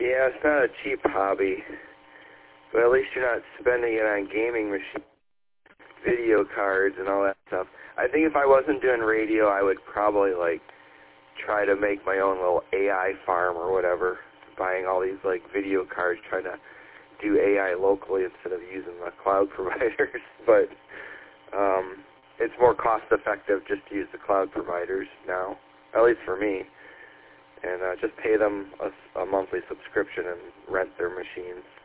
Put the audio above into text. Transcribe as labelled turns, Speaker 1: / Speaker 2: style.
Speaker 1: Yeah, it's not a cheap hobby, but at least you're not spending it on gaming machines, video cards, and all that stuff. I think if I wasn't doing radio, I would probably, like, try to make my own little AI farm or whatever, buying all these, like, video cards, trying to do AI locally instead of using the cloud providers. But it's more cost-effective just to use the cloud providers now, at least for me, and just pay them a monthly subscription and rent their machines.